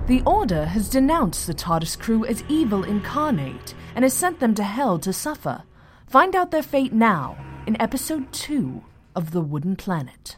The Order has denounced the TARDIS crew as evil incarnate and has sent them to Hell to suffer. Find out their fate now in Episode 2 of The Wooden Planet.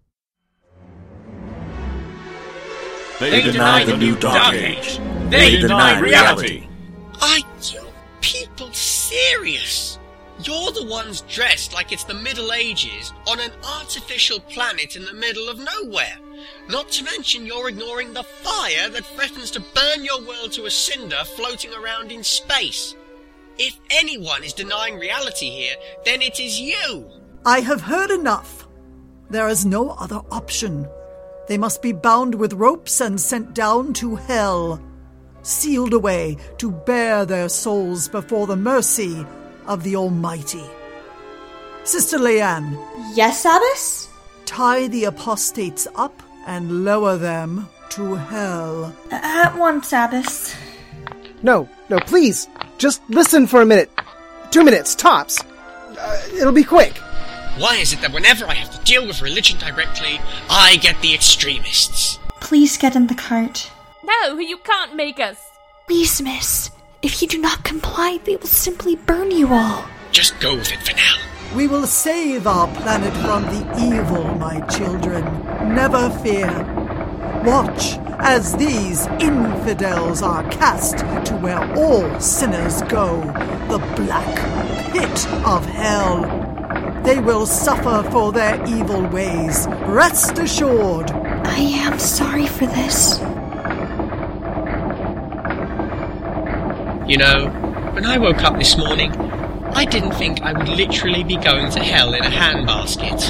They deny the new Dark Age. They deny reality. Are you people serious? You're the ones dressed like it's the Middle Ages on an artificial planet in the middle of nowhere. Not to mention you're ignoring the fire that threatens to burn your world to a cinder floating around in space. If anyone is denying reality here, then it is you. I have heard enough. There is no other option. They must be bound with ropes and sent down to Hell, sealed away to bear their souls before the mercy of the Almighty. Sister Leanne. Yes, Abbess? Tie the apostates up and lower them to Hell. At once, Abbess. No, please. Just listen for a minute. 2 minutes, tops. It'll be quick. Why is it that whenever I have to deal with religion directly, I get the extremists? Please get in the cart. No, you can't make us. Please, miss. If you do not comply, they will simply burn you all. Just go with it for now. We will save our planet from the evil, my children. Never fear. Watch as these infidels are cast to where all sinners go, the black pit of Hell. They will suffer for their evil ways. Rest assured. I am sorry for this. You know, when I woke up this morning, I didn't think I would literally be going to hell in a handbasket.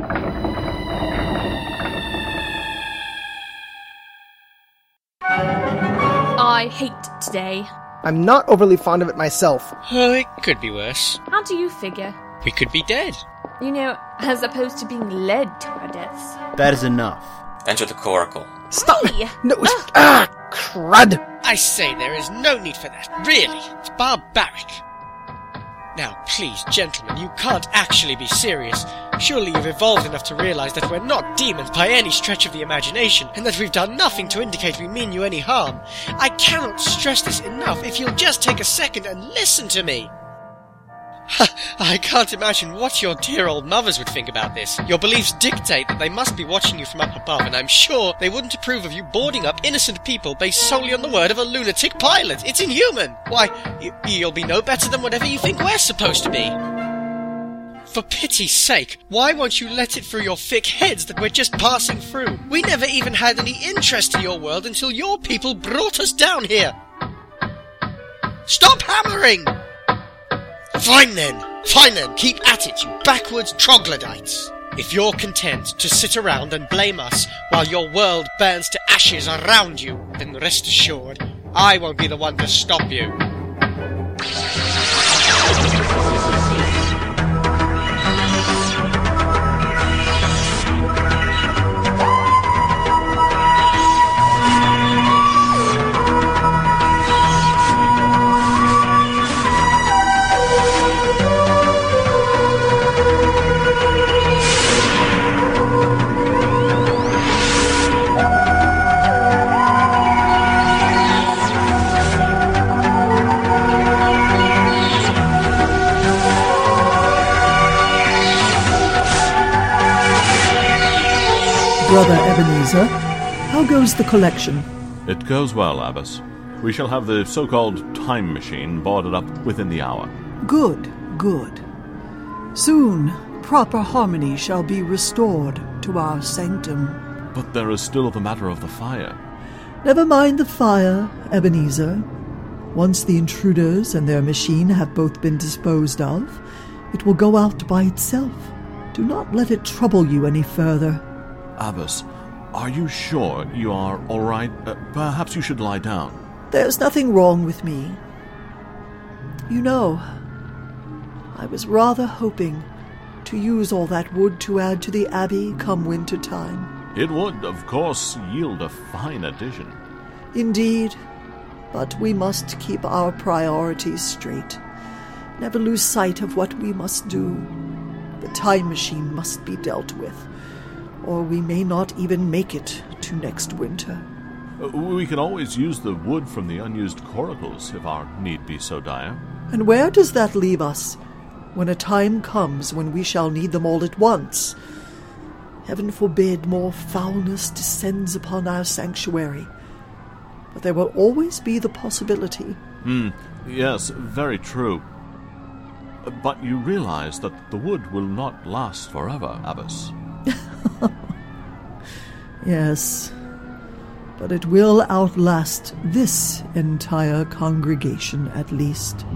I hate today. I'm not overly fond of it myself. Oh, it could be worse. How do you figure? We could be dead. You know, as opposed to being led to our deaths. That is enough. Enter the coracle. Stop Hey! it! No, crud! I say there is no need for that, really. It's barbaric. Now, please, gentlemen, you can't actually be serious. Surely you've evolved enough to realize that we're not demons by any stretch of the imagination, and that we've done nothing to indicate we mean you any harm. I cannot stress this enough. If you'll just take a second and listen to me. I can't imagine what your dear old mothers would think about this. Your beliefs dictate that they must be watching you from up above, and I'm sure they wouldn't approve of you boarding up innocent people based solely on the word of a lunatic pilot. It's inhuman. Why, you'll be no better than whatever you think we're supposed to be. For pity's sake, why won't you let it through your thick heads that we're just passing through? We never even had any interest in your world until your people brought us down here. Stop hammering! Fine then, keep at it, you backwards troglodytes. If you're content to sit around and blame us while your world burns to ashes around you, then rest assured, I won't be the one to stop you. Brother Ebenezer, how goes the collection? It goes well, Abbess. We shall have the so-called time machine boarded up within the hour. Good. Soon, proper harmony shall be restored to our sanctum. But there is still the matter of the fire. Never mind the fire, Ebenezer. Once the intruders and their machine have both been disposed of, it will go out by itself. Do not let it trouble you any further. Abbess, are you sure you are all right? Perhaps you should lie down. There's nothing wrong with me. You know, I was rather hoping to use all that wood to add to the Abbey come winter time. It would, of course, yield a fine addition. Indeed, but we must keep our priorities straight. Never lose sight of what we must do. The time machine must be dealt with, or we may not even make it to next winter. We can always use the wood from the unused coracles if our need be so dire. And where does that leave us when a time comes when we shall need them all at once? Heaven forbid more foulness descends upon our sanctuary. But there will always be the possibility. Yes, very true. But you realize that the wood will not last forever, Abbess. Yes, but it will outlast this entire congregation at least.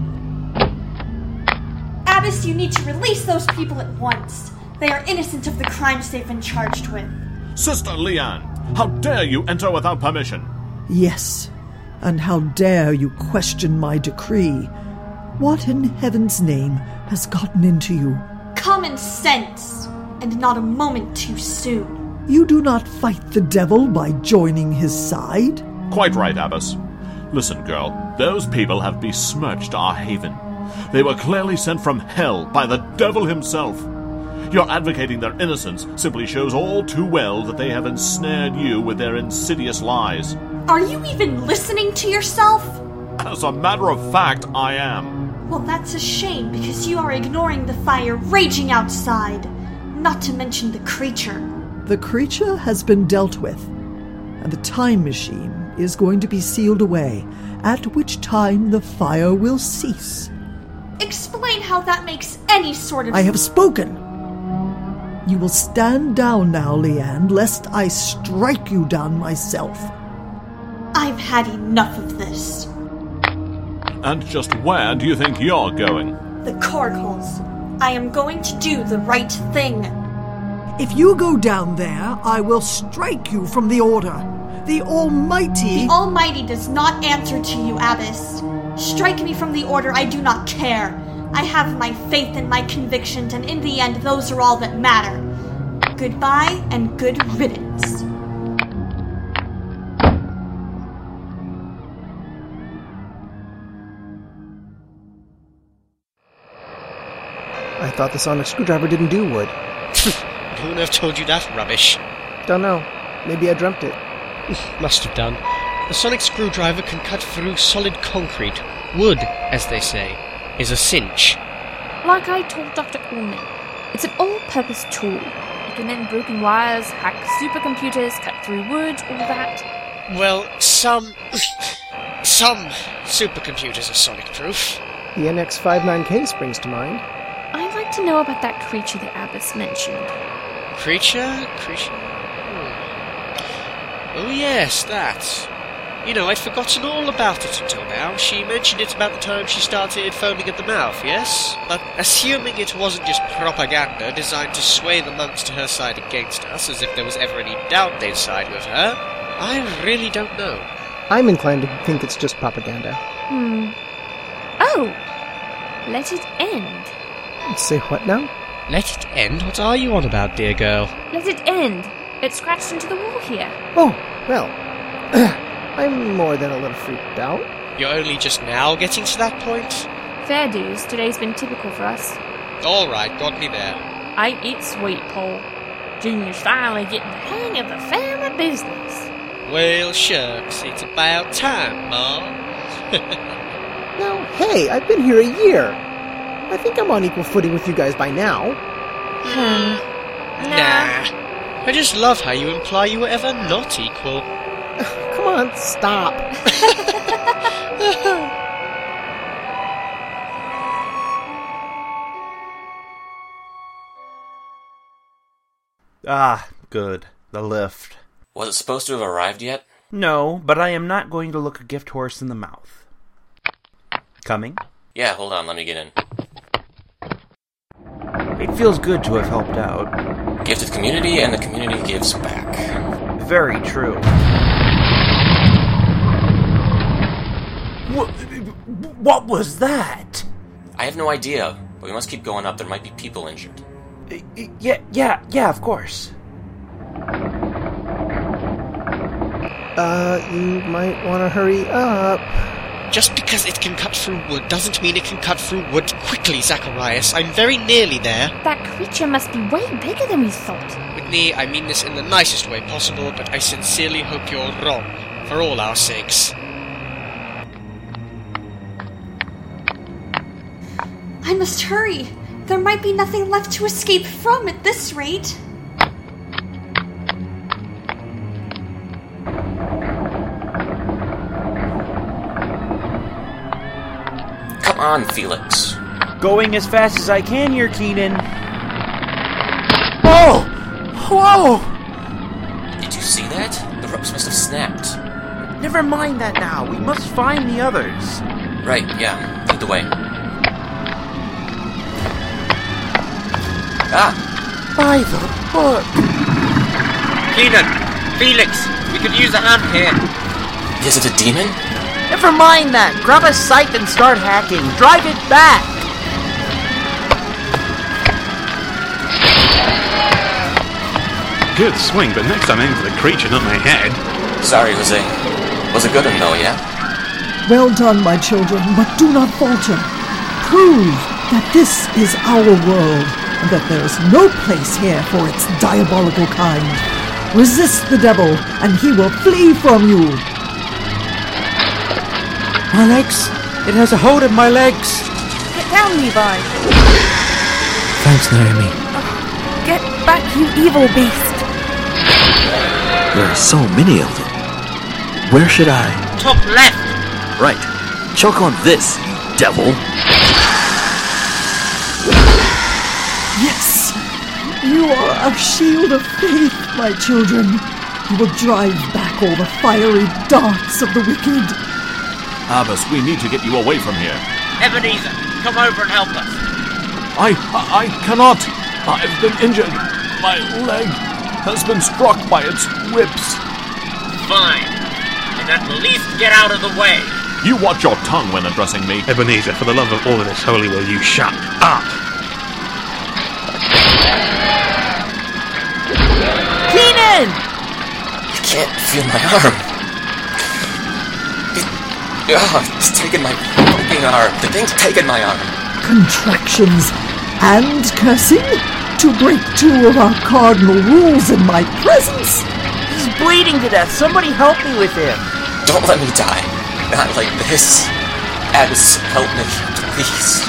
Abbess, you need to release those people at once. They are innocent of the crimes they've been charged with. Sister Leanne, how dare you enter without permission? Yes, and how dare you question my decree? What in heaven's name has gotten into you? Common sense, and not a moment too soon. You do not fight the devil by joining his side. Quite right, Abbess. Listen, girl, those people have besmirched our haven. They were clearly sent from hell by the devil himself. Your advocating their innocence simply shows all too well that they have ensnared you with their insidious lies. Are you even listening to yourself? As a matter of fact, I am. Well, that's a shame, because you are ignoring the fire raging outside. Not to mention the creature. The creature has been dealt with, and the time machine is going to be sealed away, at which time the fire will cease. Explain how that makes any sort of... I have spoken. You will stand down now, Leanne, lest I strike you down myself. I've had enough of this. And just where do you think you're going? The coracles. I am going to do the right thing. If you go down there, I will strike you from the Order. The Almighty... The Almighty does not answer to you, Abbess. Strike me from the Order, I do not care. I have my faith and my convictions, and in the end, those are all that matter. Goodbye and good riddance. I thought the sonic screwdriver didn't do wood. Who would have told you that rubbish? Don't know. Maybe I dreamt it. Must have done. The sonic screwdriver can cut through solid concrete. Wood, as they say, is a cinch. Like I told Dr. Ullman, it's an all-purpose tool. It can mend broken wires, hack supercomputers, cut through wood, all that. Well, some supercomputers are sonic-proof. The NX-59K springs to mind. I'd like to know about that creature that Abbess mentioned. Creature? Oh yes, that. You know, I'd forgotten all about it until now. She mentioned it about the time she started foaming at the mouth, yes? But assuming it wasn't just propaganda designed to sway the monks to her side against us, as if there was ever any doubt they'd side with her, I really don't know. I'm inclined to think it's just propaganda. Oh! Let it end. Say what now? Let it end? What are you on about, dear girl? Let it end. It's scratched into the wall here. Oh, well, I'm more than a little freaked out. You're only just now getting to that point? Fair dues. Today's been typical for us. Alright, got me there. Ain't it sweet, Paul? Junior's finally getting the hang of the family business. Well, shucks, it's about time, Ma. Now, hey, I've been here a year. I think I'm on equal footing with you guys by now. Nah. I just love how you imply you were ever not equal. Come on, stop. Ah, good. The lift. Was it supposed to have arrived yet? No, but I am not going to look a gift horse in the mouth. Coming? Yeah, hold on, let me get in. It feels good to have helped out. Give to the community, and the community gives back. Very true. What was that? I have no idea, but we must keep going up. There might be people injured. Yeah, of course. You might want to hurry up. Just because it can cut through wood doesn't mean it can cut through wood quickly, Zacharias. I'm very nearly there. That creature must be way bigger than we thought. Whitney, I mean this in the nicest way possible, but I sincerely hope you're wrong. For all our sakes. I must hurry. There might be nothing left to escape from at this rate. Come on, Felix. Going as fast as I can here, Keenan. Oh! Whoa! Did you see that? The ropes must have snapped. Never mind that now. We must find the others. Right, yeah. Lead the way. Ah! By the book! Keenan! Felix! We could use a hand here. Is it a demon? Never mind that. Grab a scythe and start hacking. Drive it back. Good swing, but next time aim for the creature, not my head. Sorry, Jose. Was a good one, though, yeah? Well done, my children, but do not falter. Prove that this is our world, and that there is no place here for its diabolical kind. Resist the devil, and he will flee from you. My legs! It has a hold of my legs! Get down, Levi! Thanks, Naomi. Get back, you evil beast! There are so many of them. Where should I? Top left! Right. Choke on this, you devil! Yes! You are a shield of faith, my children. You will drive back all the fiery darts of the wicked. Abbas, we need to get you away from here. Ebenezer, come over and help us. I cannot. I've been injured. My leg has been struck by its whips. Fine. And at least get out of the way. You watch your tongue when addressing me. Ebenezer, for the love of all that is holy, will you shut up? Keenan! I can't feel my arm. It's taken my fucking arm. The thing's taken my arm. Contractions and cursing? To break two of our cardinal rules in my presence? He's bleeding to death. Somebody help me with him. Don't let me die. Not like this. Abbas, help me, please.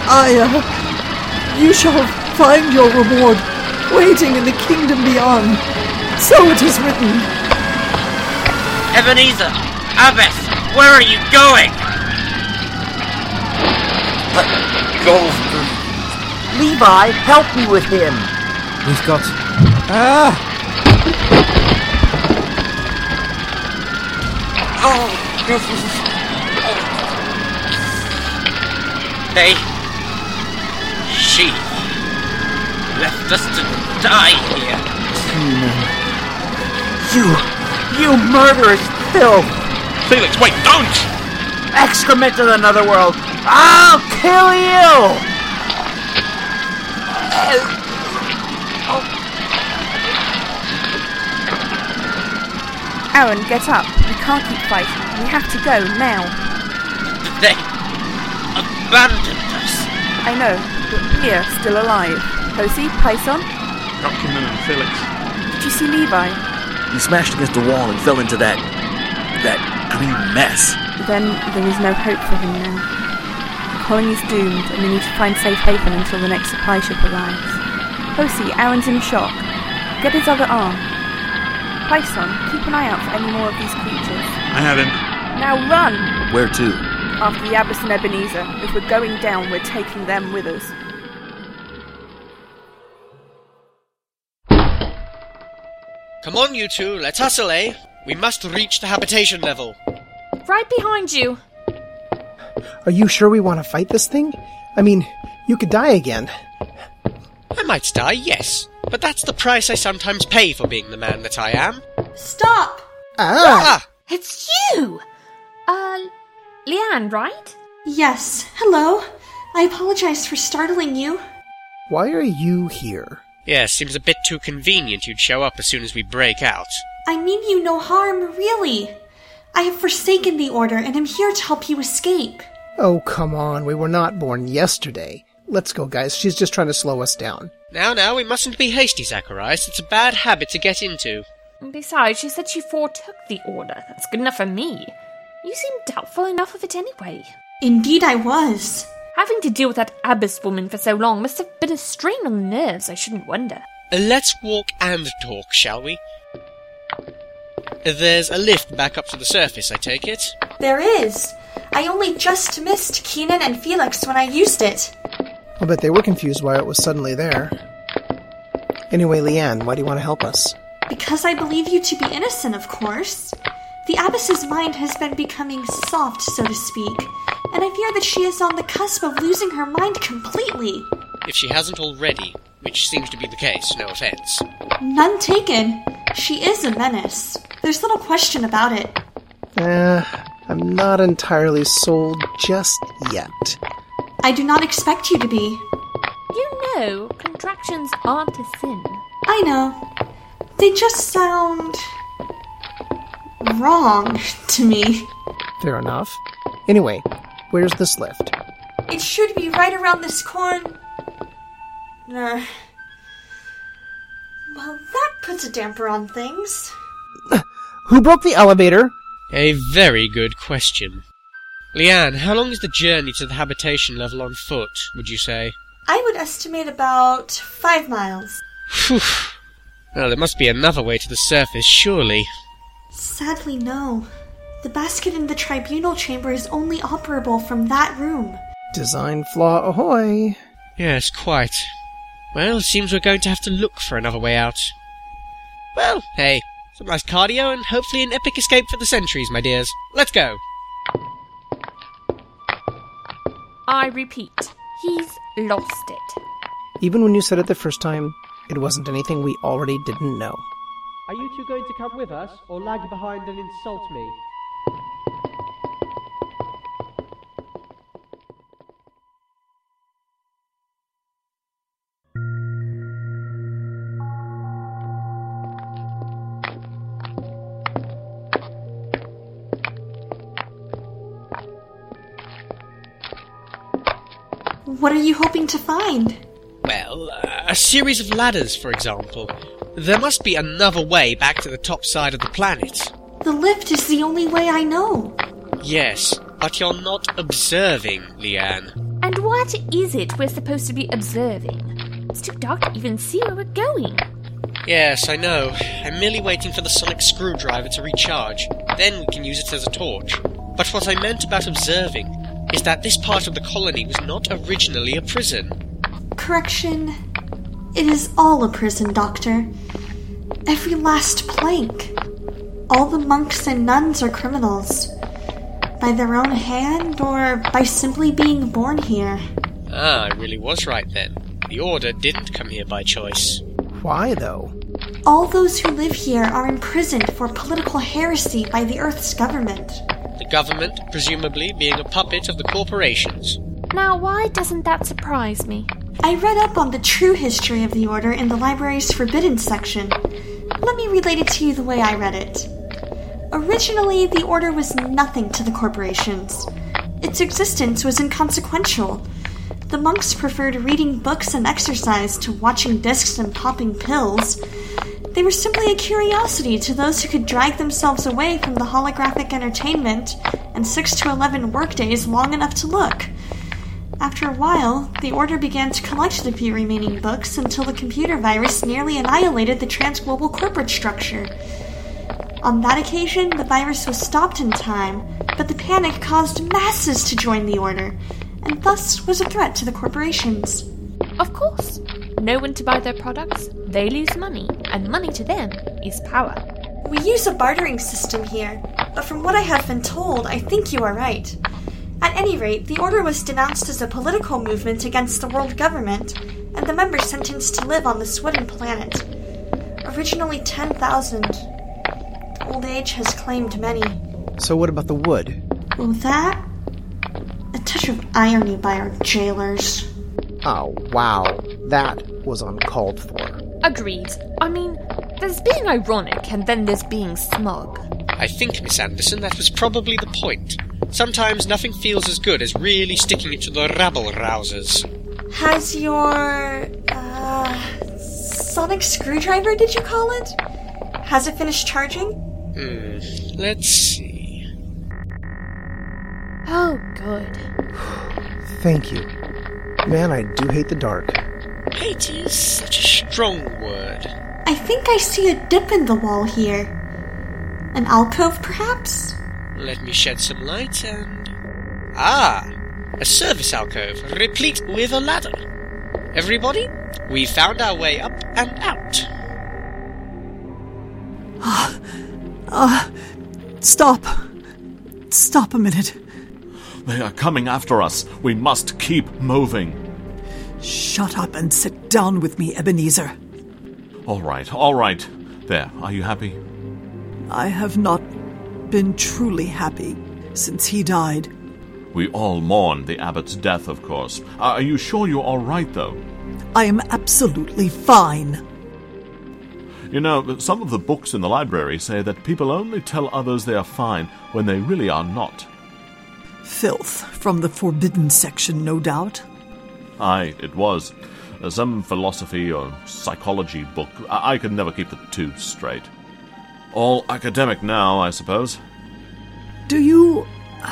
You shall find your reward waiting in the kingdom beyond. So it is written. Ebenezer! Abbas! Where are you going? Let go. Levi, help me with him. We've got... She left us to die here. You murderous filth! Felix, wait, don't! Excrement of another world! I'll kill you! Aaron, get up. We can't keep fighting. We have to go, now. They abandoned us. I know, but we're still alive. Josie, Python? Document and Felix. Did you see Levi? He smashed against the wall and fell into that green mess. Then there is no hope for him now. The colony's doomed, and we need to find safe haven until the next supply ship arrives. Josie, Aaron's in shock. Get his other arm. Python, keep an eye out for any more of these creatures. I have him. Now run! Where to? After the Abbas and Ebenezer. If we're going down, we're taking them with us. Come on, you two, let's hustle, eh? We must reach the habitation level. Right behind you! Are you sure we want to fight this thing? I mean, you could die again. I might die, yes. But that's the price I sometimes pay for being the man that I am. Stop! Ah! It's you! Leanne, right? Yes, hello. I apologize for startling you. Why are you here? Yeah, seems a bit too convenient you'd show up as soon as we break out. I mean you no harm, really. I have forsaken the Order and am here to help you escape. Oh, come on. We were not born yesterday. Let's go, guys. She's just trying to slow us down. Now, we mustn't be hasty, Zacharias. It's a bad habit to get into. Besides, she said she foretook the order. That's good enough for me. You seem doubtful enough of it anyway. Indeed I was. Having to deal with that Abbess woman for so long must have been a strain on the nerves, I shouldn't wonder. Let's walk and talk, shall we? There's a lift back up to the surface, I take it? There is. I only just missed Keenan and Felix when I used it. I'll bet they were confused why it was suddenly there. Anyway, Leanne, why do you want to help us? Because I believe you to be innocent, of course. The Abbess's mind has been becoming soft, so to speak, and I fear that she is on the cusp of losing her mind completely. If she hasn't already, which seems to be the case, no offense. None taken. She is a menace. There's little question about it. I'm not entirely sold just yet. I do not expect you to be. You know, contractions aren't a sin. I know. They just sound wrong to me. Fair enough. Anyway, where's this lift? It should be right around this corner. Well, that puts a damper on things. Who broke the elevator? A very good question. Leanne, how long is the journey to the habitation level on foot, would you say? I would estimate about 5 miles. Phew. Well, there must be another way to the surface, surely. Sadly, no. The basket in the tribunal chamber is only operable from that room. Design flaw ahoy. Yes, quite. Well, it seems we're going to have to look for another way out. Well, hey, some nice cardio and hopefully an epic escape for the sentries, my dears. Let's go! I repeat, he's lost it. Even when you said it the first time, it wasn't anything we already didn't know. Are you two going to come with us, or lag behind and insult me? What are you hoping to find? Well, a series of ladders, for example. There must be another way back to the top side of the planet. The lift is the only way I know. Yes, but you're not observing, Leanne. And what is it we're supposed to be observing? It's too dark to even see where we're going. Yes, I know. I'm merely waiting for the sonic screwdriver to recharge. Then we can use it as a torch. But what I meant about observing is that this part of the colony was not originally a prison. Correction. It is all a prison, Doctor. Every last plank. All the monks and nuns are criminals. By their own hand, or by simply being born here. Ah, I really was right then. The Order didn't come here by choice. Why, though? All those who live here are imprisoned for political heresy by the Earth's government. The government, presumably, being a puppet of the corporations. Now, why doesn't that surprise me? I read up on the true history of the Order in the library's Forbidden section. Let me relate it to you the way I read it. Originally, the Order was nothing to the corporations. Its existence was inconsequential. The monks preferred reading books and exercise to watching discs and popping pills. They were simply a curiosity to those who could drag themselves away from the holographic entertainment and 6 to 11 workdays long enough to look. After a while, the Order began to collect the few remaining books until the computer virus nearly annihilated the transglobal corporate structure. On that occasion, the virus was stopped in time, but the panic caused masses to join the Order, and thus was a threat to the corporations. Of course. No one to buy their products, they lose money, and money to them is power. We use a bartering system here, but from what I have been told, I think you are right. At any rate, the Order was denounced as a political movement against the world government, and the members sentenced to live on this wooden planet. Originally 10,000. Old age has claimed many. So what about the wood? Well, that? A touch of irony by our jailers. Oh, wow. That was uncalled for. Agreed. I mean, there's being ironic and then there's being smug. I think, Miss Anderson, that was probably the point. Sometimes nothing feels as good as really sticking it to the rabble-rousers. Has your, sonic screwdriver, did you call it? Has it finished charging? Let's see. Oh, good. Thank you. Man, I do hate the dark. Hate is such a strong word. I think I see a dip in the wall here. An alcove, perhaps? Let me shed some light and... Ah! A service alcove, replete with a ladder. Everybody, we found our way up and out. Stop. Stop a minute. They are coming after us. We must keep moving. Shut up and sit down with me, Ebenezer. All right. There, are you happy? I have not been truly happy since he died. We all mourn the abbot's death, of course. Are you sure you're all right, though? I am absolutely fine. You know, some of the books in the library say that people only tell others they are fine when they really are not. Filth from the forbidden section, no doubt. Aye, it was. Some philosophy or psychology book. I could never keep the two straight. All academic now, I suppose. Do you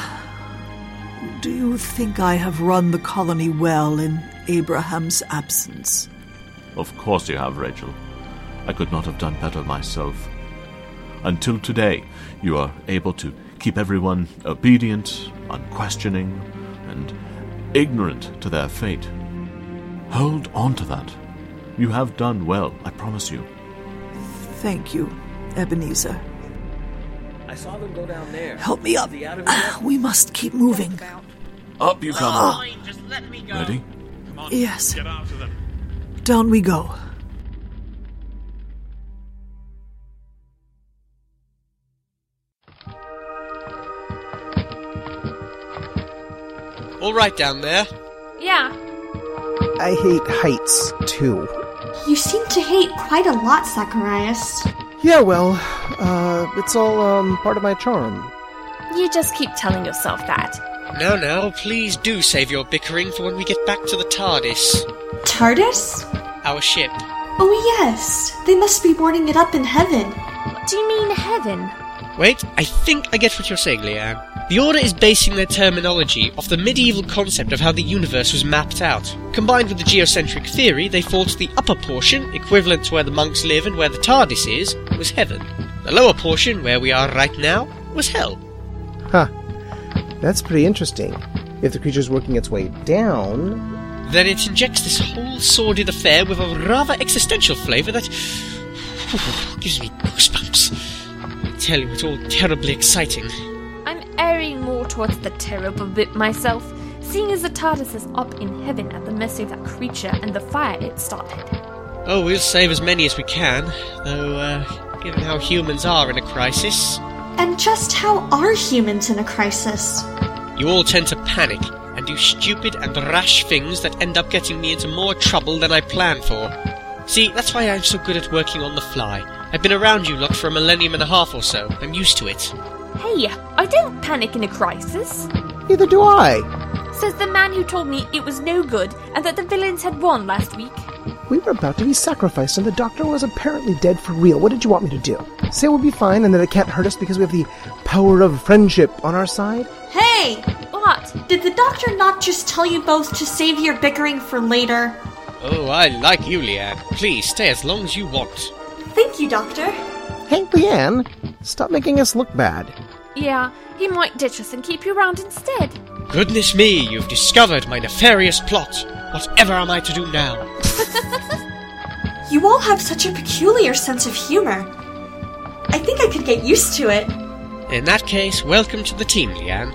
think I have run the colony well in Abraham's absence? Of course you have, Rachel. I could not have done better myself. Until today, you are able to keep everyone obedient, unquestioning, and ignorant to their fate. Hold on to that. You have done well, I promise you. Thank you, Ebenezer. I saw them go down there. Help me up. We must keep moving. Up you come. Just let me go. Ready? Come on, Yes. get after them. Down we go. All right down there. Yeah. I hate heights, too. You seem to hate quite a lot, Zacharias. Yeah, well, it's all, part of my charm. You just keep telling yourself that. Now, please do save your bickering for when we get back to the TARDIS. TARDIS? Our ship. Oh yes, they must be boarding it up in heaven. What do you mean, heaven? Wait, I think I get what you're saying, Leanne. The Order is basing their terminology off the medieval concept of how the universe was mapped out. Combined with the geocentric theory, they thought the upper portion, equivalent to where the monks live and where the TARDIS is, was heaven. The lower portion, where we are right now, was hell. Huh. That's pretty interesting. If the creature's working its way down... Then it injects this whole sordid affair with a rather existential flavour that... gives me goosebumps. I tell you, it's all terribly exciting. I'm erring more towards the terrible bit myself, seeing as the TARDIS is up in heaven at the mercy of that creature and the fire it started. Oh, we'll save as many as we can, though, given how humans are in a crisis... And just how are humans in a crisis? You all tend to panic and do stupid and rash things that end up getting me into more trouble than I planned for. See, that's why I'm so good at working on the fly. I've been around you lot for a millennium and a half or so. I'm used to it. Hey, I don't panic in a crisis. Neither do I. Says the man who told me it was no good and that the villains had won last week. We were about to be sacrificed and the doctor was apparently dead for real. What did you want me to do? Say we'll be fine and that it can't hurt us because we have the power of friendship on our side? Hey! What? Did the doctor not just tell you both to save your bickering for later? Oh, I like you, Leanne. Please, stay as long as you want. Thank you, Doctor. Hey, Leanne, stop making us look bad. Yeah, he might ditch us and keep you around instead. Goodness me, you've discovered my nefarious plot. Whatever am I to do now? You all have such a peculiar sense of humor. I think I could get used to it. In that case, welcome to the team, Leanne.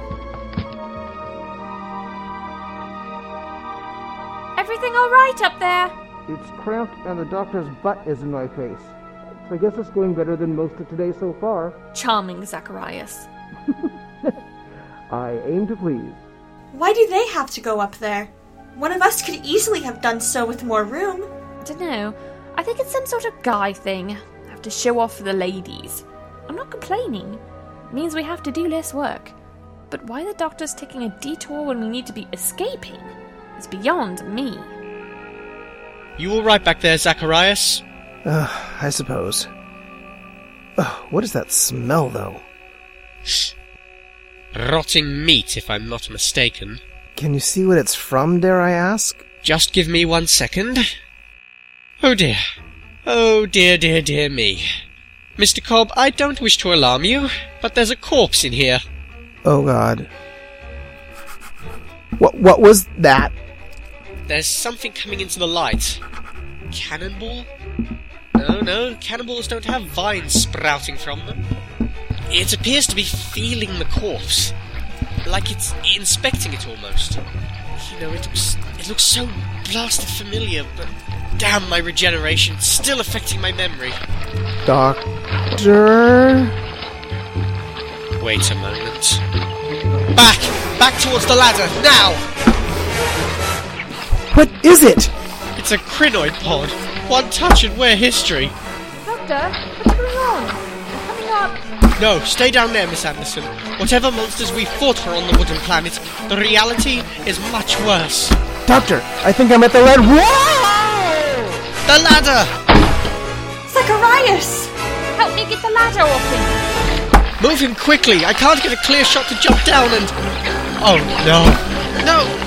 Everything all right up there? It's cramped and the doctor's butt is in my face. So I guess it's going better than most of today so far. Charming, Zacharias. I aim to please. Why do they have to go up there? One of us could easily have done so with more room. I don't know. I think it's some sort of guy thing. Have to show off for the ladies. I'm not complaining. It means we have to do less work. But why the doctor's taking a detour when we need to be escaping is beyond me. You all right back there, Zacharias? I suppose. Ugh, what is that smell, though? Rotting meat, if I'm not mistaken. Can you see what it's from, dare I ask? Just give me 1 second. Oh dear. Oh dear, dear, dear me. Mr. Cobb, I don't wish to alarm you, but there's a corpse in here. Oh God. What was that? There's something coming into the light. Cannonball? No, cannonballs don't have vines sprouting from them. It appears to be feeling the corpse. Like it's inspecting it almost. You know, it looks so blasted familiar, but damn, my regeneration's still affecting my memory. Doctor? Wait a moment. Back towards the ladder, now! What is it? It's a crinoid pod. One touch and we're history. Doctor, what's going on? I'm coming up. No, stay down there, Miss Anderson. Whatever monsters we fought for on the wooden planet, the reality is much worse. Doctor, I think I'm at the ladder. Whoa! The ladder! Zacharias! Help me get the ladder off him. Move him quickly. I can't get a clear shot to jump down and... Oh, no. No!